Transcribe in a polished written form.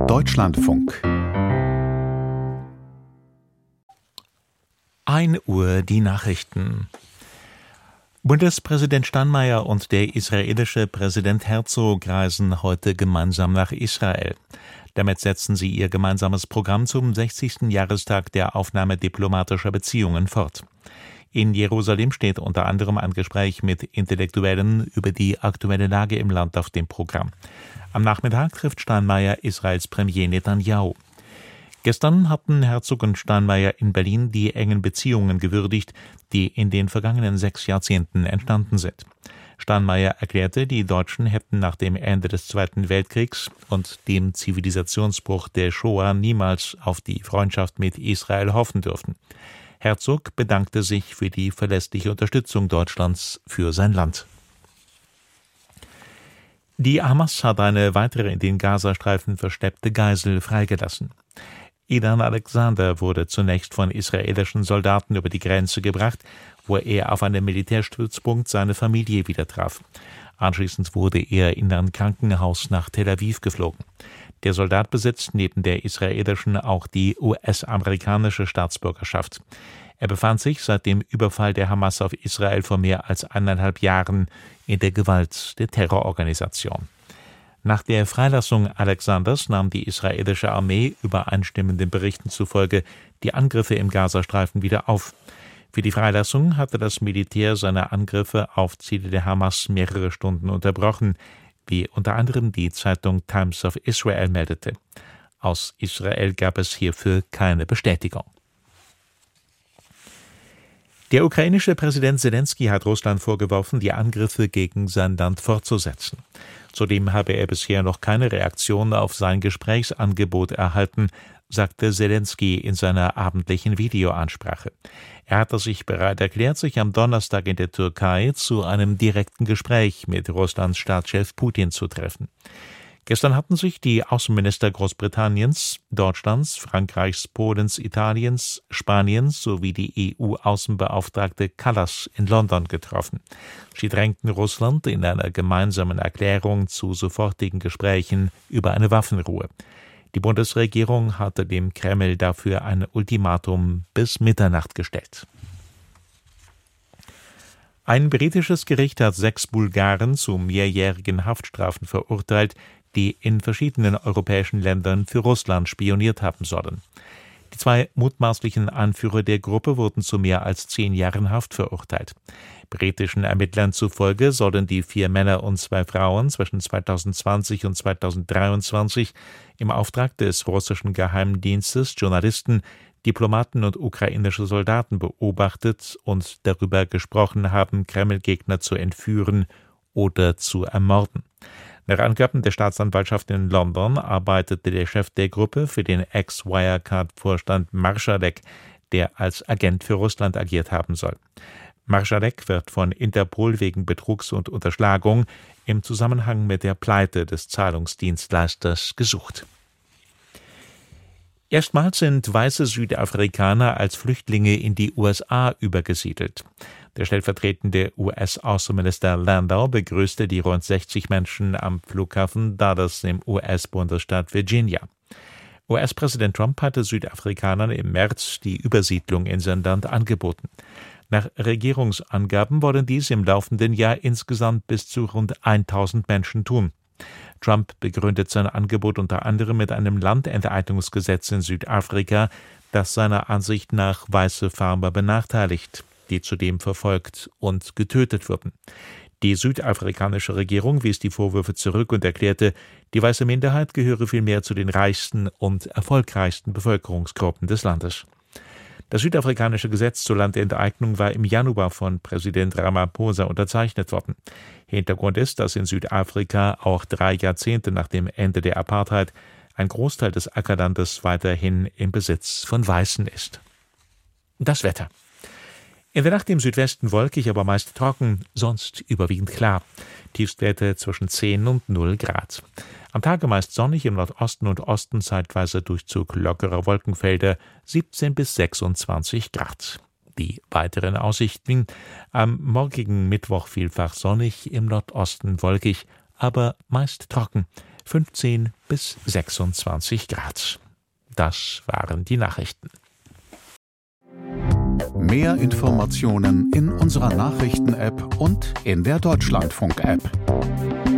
Deutschlandfunk. 1 Uhr die Nachrichten. Bundespräsident Steinmeier und der israelische Präsident Herzog reisen heute gemeinsam nach Israel. Damit setzen sie ihr gemeinsames Programm zum 60. Jahrestag der Aufnahme diplomatischer Beziehungen fort. In Jerusalem steht unter anderem ein Gespräch mit Intellektuellen über die aktuelle Lage im Land auf dem Programm. Am Nachmittag trifft Steinmeier Israels Premier Netanyahu. Gestern hatten Herzog und Steinmeier in Berlin die engen Beziehungen gewürdigt, die in den vergangenen 6 Jahrzehnten entstanden sind. Steinmeier erklärte, die Deutschen hätten nach dem Ende des Zweiten Weltkriegs und dem Zivilisationsbruch der Shoah niemals auf die Freundschaft mit Israel hoffen dürfen. Herzog bedankte sich für die verlässliche Unterstützung Deutschlands für sein Land. Die Hamas hat eine weitere in den Gazastreifen versteckte Geisel freigelassen. Idan Alexander wurde zunächst von israelischen Soldaten über die Grenze gebracht, wo er auf einem Militärstützpunkt seine Familie wieder traf. Anschließend wurde er in ein Krankenhaus nach Tel Aviv geflogen. Der Soldat besitzt neben der israelischen auch die US-amerikanische Staatsbürgerschaft. Er befand sich seit dem Überfall der Hamas auf Israel vor mehr als 1,5 Jahren in der Gewalt der Terrororganisation. Nach der Freilassung Alexanders nahm die israelische Armee übereinstimmenden Berichten zufolge die Angriffe im Gazastreifen wieder auf. Für die Freilassung hatte das Militär seine Angriffe auf Ziele der Hamas mehrere Stunden unterbrochen, wie unter anderem die Zeitung Times of Israel meldete. Aus Israel gab es hierfür keine Bestätigung. Der ukrainische Präsident Zelensky hat Russland vorgeworfen, die Angriffe gegen sein Land fortzusetzen. Zudem habe er bisher noch keine Reaktion auf sein Gesprächsangebot erhalten, sagte Zelensky in seiner abendlichen Videoansprache. Er hatte sich bereit erklärt, sich am Donnerstag in der Türkei zu einem direkten Gespräch mit Russlands Staatschef Putin zu treffen. Gestern hatten sich die Außenminister Großbritanniens, Deutschlands, Frankreichs, Polens, Italiens, Spaniens sowie die EU-Außenbeauftragte Kallas in London getroffen. Sie drängten Russland in einer gemeinsamen Erklärung zu sofortigen Gesprächen über eine Waffenruhe. Die Bundesregierung hatte dem Kreml dafür ein Ultimatum bis Mitternacht gestellt. Ein britisches Gericht hat 6 Bulgaren zu mehrjährigen Haftstrafen verurteilt, die in verschiedenen europäischen Ländern für Russland spioniert haben sollen. Die 2 mutmaßlichen Anführer der Gruppe wurden zu mehr als 10 Jahren Haft verurteilt. Britischen Ermittlern zufolge sollen die 4 Männer und 2 Frauen zwischen 2020 und 2023 im Auftrag des russischen Geheimdienstes Journalisten, Diplomaten und ukrainische Soldaten beobachtet und darüber gesprochen haben, Kreml-Gegner zu entführen oder zu ermorden. Nach Angaben der Staatsanwaltschaft in London arbeitete der Chef der Gruppe für den Ex-Wirecard-Vorstand Marschalek, der als Agent für Russland agiert haben soll. Marschalek wird von Interpol wegen Betrugs und Unterschlagung im Zusammenhang mit der Pleite des Zahlungsdienstleisters gesucht. Erstmals sind weiße Südafrikaner als Flüchtlinge in die USA übergesiedelt. Der stellvertretende US-Außenminister Landau begrüßte die rund 60 Menschen am Flughafen Dallas im US-Bundesstaat Virginia. US-Präsident Trump hatte Südafrikanern im März die Übersiedlung in sein Land angeboten. Nach Regierungsangaben wollen dies im laufenden Jahr insgesamt bis zu rund 1000 Menschen tun. Trump begründet sein Angebot unter anderem mit einem Landenteignungsgesetz in Südafrika, das seiner Ansicht nach weiße Farmer benachteiligt, die zudem verfolgt und getötet wurden. Die südafrikanische Regierung wies die Vorwürfe zurück und erklärte, die weiße Minderheit gehöre vielmehr zu den reichsten und erfolgreichsten Bevölkerungsgruppen des Landes. Das südafrikanische Gesetz zur Landenteignung war im Januar von Präsident Ramaphosa unterzeichnet worden. Hintergrund ist, dass in Südafrika auch 3 Jahrzehnte nach dem Ende der Apartheid ein Großteil des Ackerlandes weiterhin im Besitz von Weißen ist. Das Wetter. In der Nacht im Südwesten wolkig, aber meist trocken, sonst überwiegend klar. Tiefstwerte zwischen 10 und 0 Grad. Am Tage meist sonnig, im Nordosten und Osten zeitweise Durchzug lockerer Wolkenfelder, 17 bis 26 Grad. Die weiteren Aussichten: am morgigen Mittwoch vielfach sonnig, im Nordosten wolkig, aber meist trocken. 15 bis 26 Grad. Das waren die Nachrichten. Mehr Informationen in unserer Nachrichten-App und in der Deutschlandfunk-App.